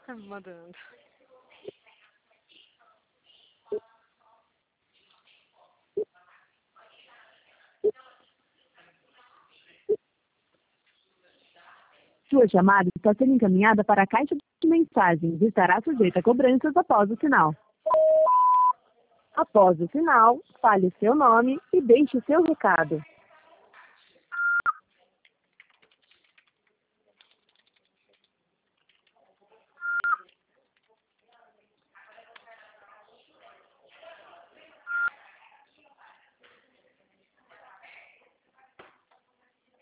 Tá me mandando. Sua chamada está sendo encaminhada para a caixa de mensagens e estará sujeita a cobranças após o sinal. Após o sinal, fale seu nome e deixe seu recado.